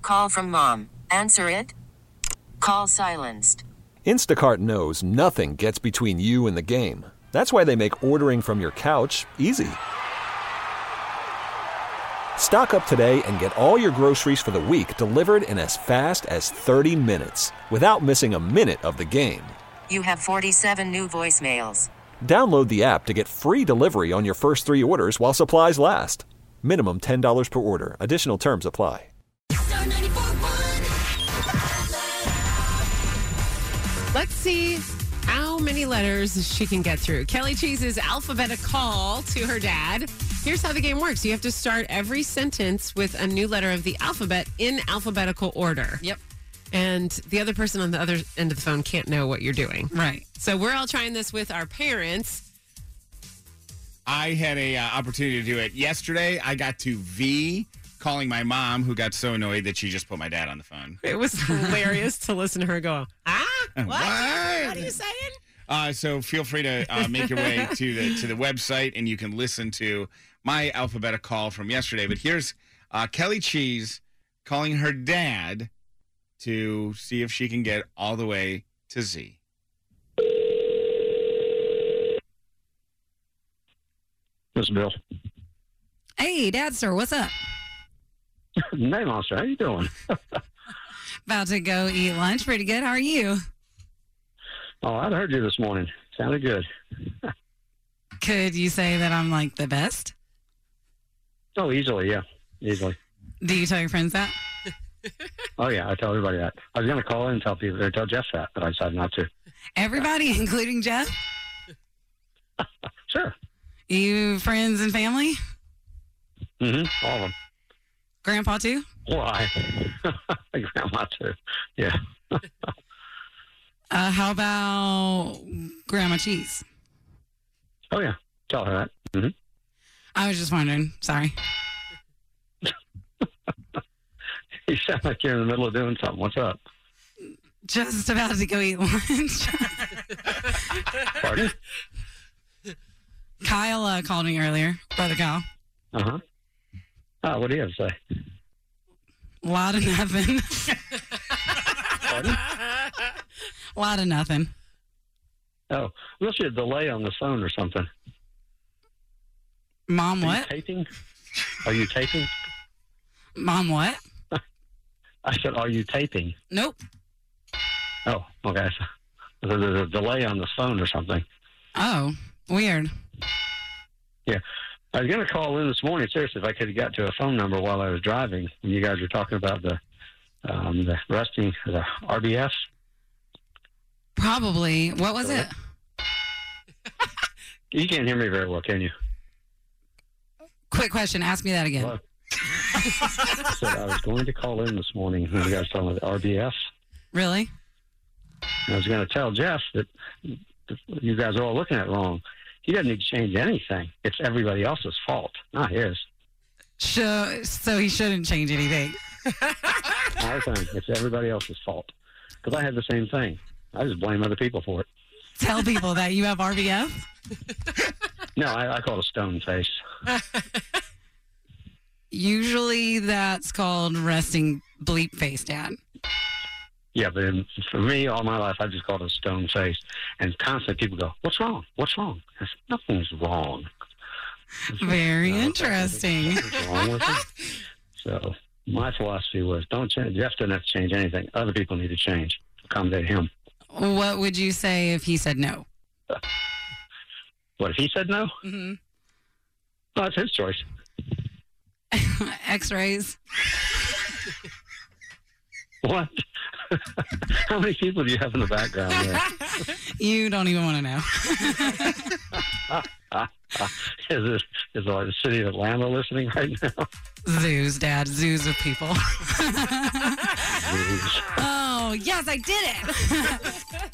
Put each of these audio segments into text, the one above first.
Call from mom. Answer it. Call silenced. Instacart knows nothing gets between you and the game. That's why they make ordering from your couch easy. Stock up today and get all your groceries for the week delivered in as fast as 30 minutes without missing a minute of the game. You have 47 new voicemails. Download the app to get free delivery on your first 3 orders while supplies last. Minimum $10 per order. Additional terms apply. Let's see how many letters she can get through. Kelly Cheese's alphabetic call to her dad. Here's how the game works. You have to start every sentence with a new letter of the alphabet in alphabetical order. Yep. And the other person on the other end of the phone can't know what you're doing. Right. So we're all trying this with our parents. I had a opportunity to do it yesterday. I got to V, calling my mom, who got so annoyed that she just put my dad on the phone. It was hilarious to listen to her go, what? What are you saying? So feel free to make your way to the website, and you can listen to my alphabetic call from yesterday. But here's Kelly Cheese calling her dad to see if she can get all the way to Z. This is Bill. Hey, Dad, sir, what's up? Hey, Monster, how you doing? About to go eat lunch. Pretty good. How are you? Oh, I'd heard you this morning. Sounded good. Could you say that I'm like the best? Oh, easily, yeah. Easily. Do you tell your friends that? Oh, yeah, I tell everybody that. I was going to call in and tell people, or tell Jeff that, but I decided not to. Everybody, including Jeff? Sure. You friends and family? Mm-hmm, all of them. Grandpa, too? Why? Grandma, too. Yeah. How about Grandma Cheese? Oh, yeah. Tell her that. Mm-hmm. I was just wondering. Sorry. You sound like you're in the middle of doing something. What's up? Just about to go eat lunch. Pardon? Kyle called me earlier. Brother Kyle. Uh-huh. Oh, what do you have to say? A lot of nothing. Pardon? A lot of nothing. Oh, must be a delay on the phone or something. Mom, Are what? you taping? Are you taping? Mom, what? I said, are you taping? Nope. Oh, okay. So there's a delay on the phone or something. Oh, weird. Yeah. I was going to call in this morning, seriously, if I could have got to a phone number while I was driving, when you guys were talking about the resting, the RBS. Probably. What was it? You can't hear me very well, can you? Quick question. Ask me that again. Hello? I said I was going to call in this morning when you guys were talking about the RBS. Really? And I was going to tell Jeff that you guys are all looking at it wrong. He doesn't need to change anything. It's everybody else's fault, not his. So he shouldn't change anything. Our thing. It's everybody else's fault. Because I had the same thing. I just blame other people for it. Tell people that you have RBF? No, I call it a stone face. Usually that's called resting bleep face, Dad. Yeah, but for me, all my life, I just called it a stone face. And constantly people go, what's wrong? What's wrong? I said, nothing's wrong. Very interesting. Nothing's wrong with it. So my philosophy was, don't change. Jeff doesn't have to change anything. Other people need to change. Accommodate him. What would you say if he said no? What, if he said no? Mm-hmm. Well, that's his choice. X-rays. What? How many people do you have in the background there? You don't even want to know. Is the city of Atlanta listening right now? Zoos, Dad. Zoos of people. Oh, yes, I did it.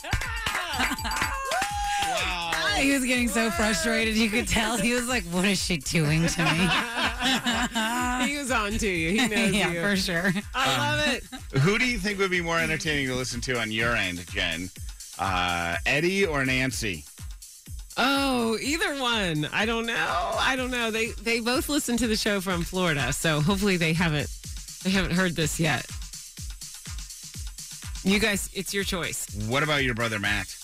Wow. He was getting so frustrated. You could tell. He was like, what is she doing to me? He was on to you. He knows Yeah, you. for sure. I love it. Who do you think would be more entertaining to listen to on your end, Jen? Eddie or Nancy? Oh, either one. I don't know. They both listen to the show from Florida, so hopefully they haven't heard this yet. You guys, it's your choice. What about your brother, Matt?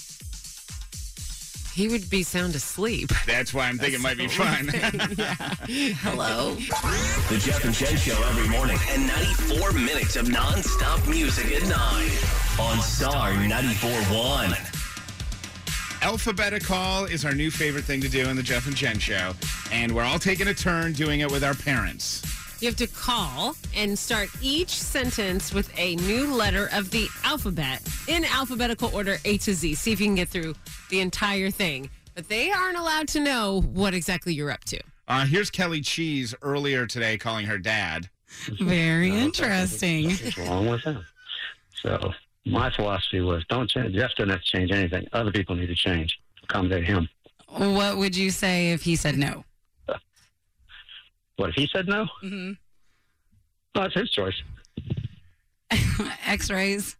He would be sound asleep. That's why I'm thinking it might be fun. Hello. The Jeff and Jen Show every morning and 94 minutes of nonstop music at 9 on Star 94.1. Alphabetical is our new favorite thing to do in the Jeff and Jen Show, and we're all taking a turn doing it with our parents. You have to call and start each sentence with a new letter of the alphabet in alphabetical order A to Z. See if you can get through the entire thing. But they aren't allowed to know what exactly you're up to. Here's Kelly Cheese earlier today calling her dad. Very interesting. What's wrong with him? So my philosophy was, don't change. Jeff doesn't have to change anything. Other people need to change. Accommodate him. What would you say if he said no? What, if he said no? Mm-hmm. Well, it's his choice. X-rays.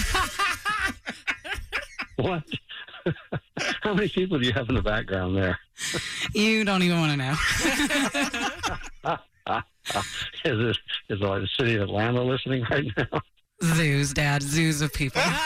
What? How many people do you have in the background there? You don't even want to know. Is the city of Atlanta listening right now? Zoos, Dad. Zoos of people. All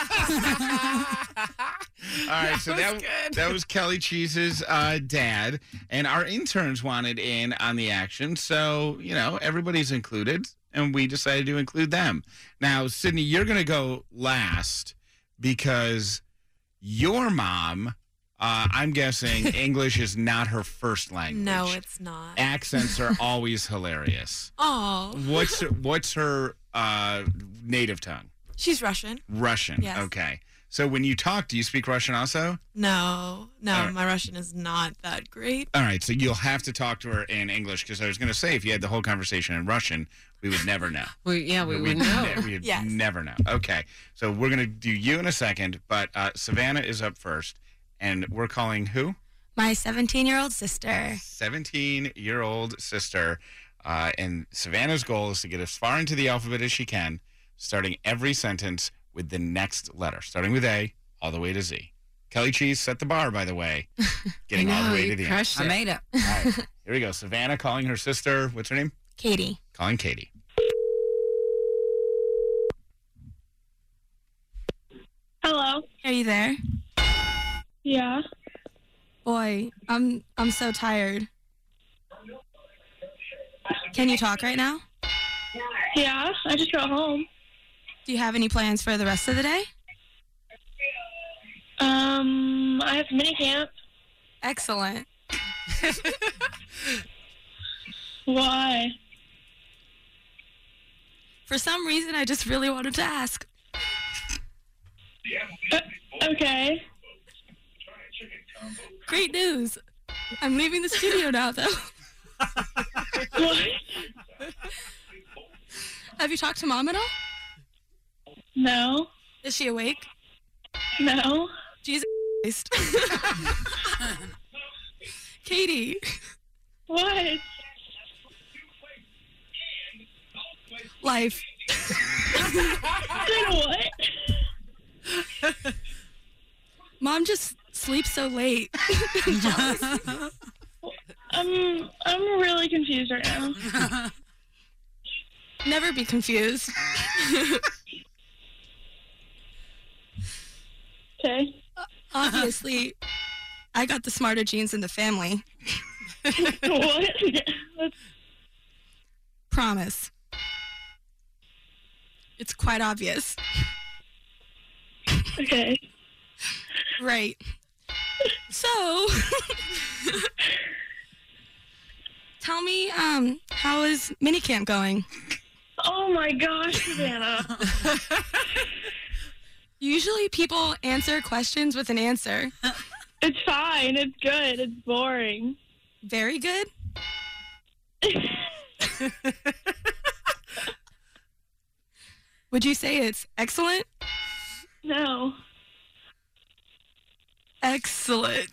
right, so that was Kelly Cheese's dad, and our interns wanted in on the action, so, everybody's included, and we decided to include them. Now, Sydney, you're going to go last because your mom, I'm guessing English is not her first language. No, it's not. Accents are always hilarious. Oh. What's her native tongue? She's Russian. Russian. Yes. Okay. So when you talk, do you speak Russian also? No, right. my Russian is not that great. All right. So you'll have to talk to her in English because I was going to say if you had the whole conversation in Russian, we would never know. We would know. We'd Yes. never know. Okay. So we're going to do you in a second, but Savannah is up first, and we're calling who? My 17-year-old sister. 17-year-old sister. And Savannah's goal is to get as far into the alphabet as she can, starting every sentence with the next letter, starting with A all the way to Z. Kelly Cheese set the bar, by the way, getting all the way to the end. Crushed I it. made it. All right, here we go. Savannah calling her sister. What's her name? Katie. Calling Katie. Hello. Are you there? Yeah. Boy, I'm so tired. Can you talk right now? Yeah. I just got home. Do you have any plans for the rest of the day? I have mini camp. Excellent. Why? For some reason, I just really wanted to ask. Okay. Great news. I'm leaving the studio now, though. What? Have you talked to Mom at all? No. Is she awake? No. Jesus Christ. Katie. What? Life. Then what? Mom just sleeps so late. I'm really confused right now. Never be confused. Okay. Obviously, I got the smarter genes in the family. What? Promise. It's quite obvious. Okay. Right. So, tell me, how is minicamp going? Oh my gosh, Savannah. Usually people answer questions with an answer. It's fine. It's good. It's boring. Very good. Would you say it's excellent? No. Excellent.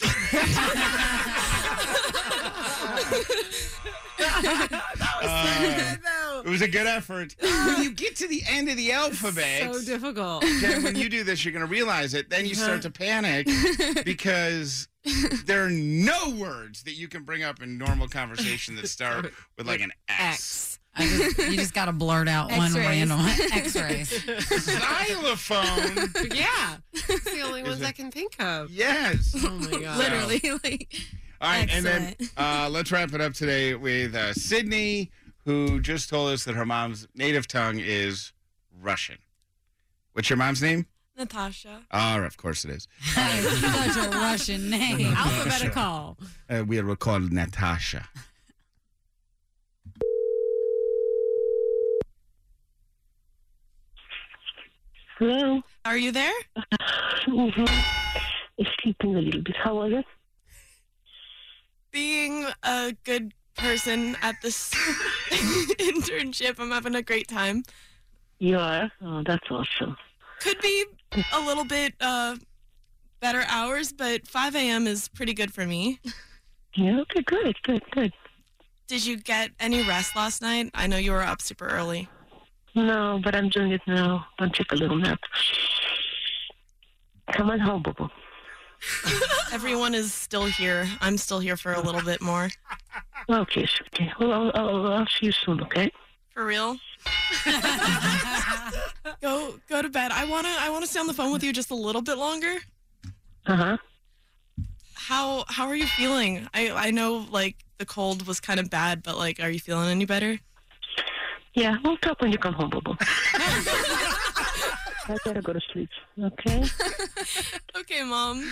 It was a good effort. When you get to the end of the alphabet, So difficult. Jen, when you do this, you're going to realize it. Then you start to panic because There are no words that you can bring up in normal conversation that start with like an X. You just got to blurt out one random X-rays. Xylophone. Yeah. It's the only ones I can think of. Yes. Oh, my God. Literally. All right, Excellent. and then let's wrap it up today with Sydney, who just told us that her mom's native tongue is Russian. What's your mom's name? Natasha. Oh, of course it is. Such a Russian name. Alphabetical. We will call Natasha. Hello. Are you there? Sleeping a little bit. How are you? Being a good person at this internship, I'm having a great time. You are? Oh, that's awesome. Could be a little bit better hours, but 5 a.m. is pretty good for me. Yeah, okay, good. Did you get any rest last night? I know you were up super early. No, but I'm doing it now. Don't take a little nap. Come on home, boo-boo. Everyone is still here. I'm still here for a little bit more. Okay, sweetie. Well, I'll see you soon, okay? For real? Go to bed. I wanna stay on the phone with you just a little bit longer. Uh-huh. How are you feeling? I know like the cold was kind of bad, but like, are you feeling any better? Yeah, we'll talk when you come home, boo-boo. I gotta go to sleep, okay? Okay, Mom.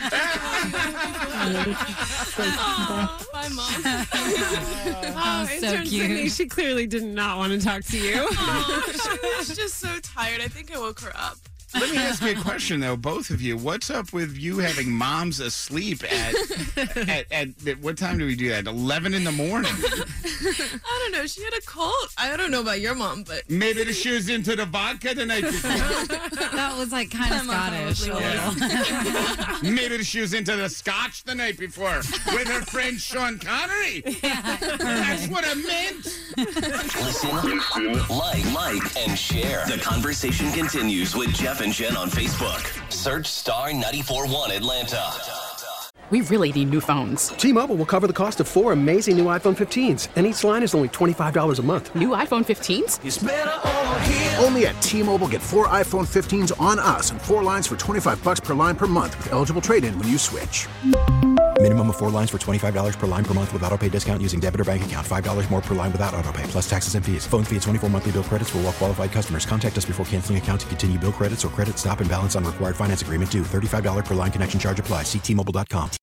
Bye, Mom. Oh, so intern cute. Sydney, she clearly did not want to talk to you. She was just so tired. I think I woke her up. Let me ask you a question, though, both of you. What's up with you having moms asleep at what time do we do that? 11 in the morning? I don't know. She had a cold. I don't know about your mom, but Maybe she was into the vodka the night before. That was like kind of Scottish. A little. Maybe she was into the scotch the night before with her friend Sean Connery. That's what I meant. Listen, like, and share. The conversation continues with Jeff and Jen on Facebook. Search Star 94.1 Atlanta. We really need new phones. T-Mobile will cover the cost of 4 amazing new iPhone 15s, and each line is only $25 a month. New iPhone 15s? It's better over here. Only at T-Mobile, get 4 iPhone 15s on us and 4 lines for $25 per line per month with eligible trade-in when you switch. Minimum of 4 lines for $25 per line per month with autopay discount using debit or bank account. $5 more per line without autopay, plus taxes and fees. Phone fee at 24 monthly bill credits for well-qualified customers. Contact us before canceling account to continue bill credits or credit stop and balance on required finance agreement due. $35 per line connection charge applies. See T-Mobile.com.